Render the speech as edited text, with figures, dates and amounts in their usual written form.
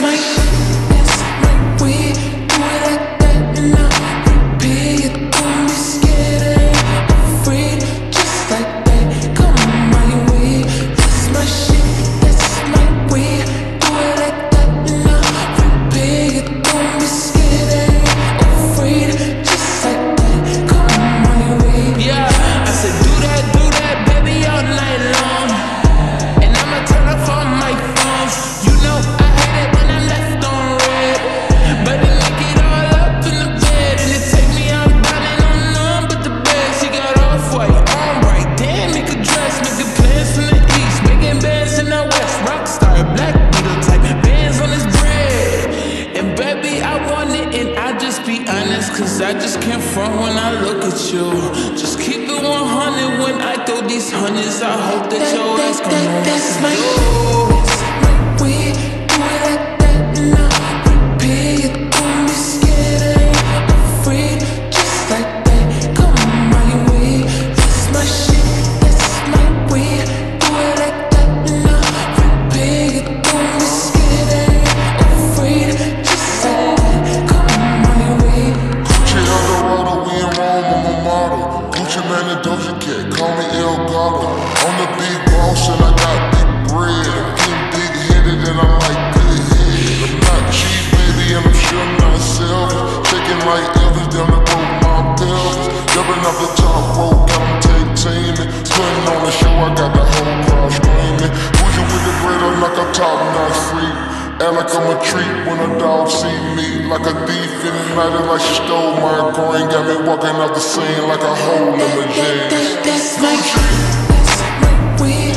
my shit, that's my weed. Do it like that and I repeat. You don't be scared, I'm free, just like that. Come on, my way. That's my shit, that's my weed. Do it like that and I repeat. You don't be scared, I'm free, just like that. Come on, my way. Yeah, I said do that, baby, all night long. And I'ma turn off all my phones. You know I hate it when I'm left on red, but it make it all up in the bed. And it take me out running on none but the bed. She got off-white, on right, damn, make a dress. Making plans in the east, making bands in the west. Rockstar, black beetle type, bands on his bread. And baby, I want it and I just be honest, cause I just can't front when I look at you. Just keep it 100 when I throw these hundreds. I hope that your ass gon' know That's what my to shit, do. that's my weed. Do it like that and I repeat. You don't be scared, I'm free, just like that. Come on, my way. That's my shit, that's my weed. Do it like that and I repeat. You don't be scared, I'm free, just like that. Come on, my way. Gucci Eldorado, we in Rome, I'm a model. Gucci man and Doja Cat, call me El Gato. I'm the big boss and I got big bread. I'm getting big-headed and I like good head. I'm not cheap, baby, and I'm sure not selfish. Taking like Elvis down the road, my pelvis. Jumping off the top rope, got them tag-teaming. Putting on the show, I got the whole crowd screaming. Bougie with the bread, I'm like a top-notch freak. Act like I'm a treat when a dog see me. Like a thief in the night, and like she stole my coin. Got me walking out the scene like a hole in my jeans. That's my shit, that's my weed.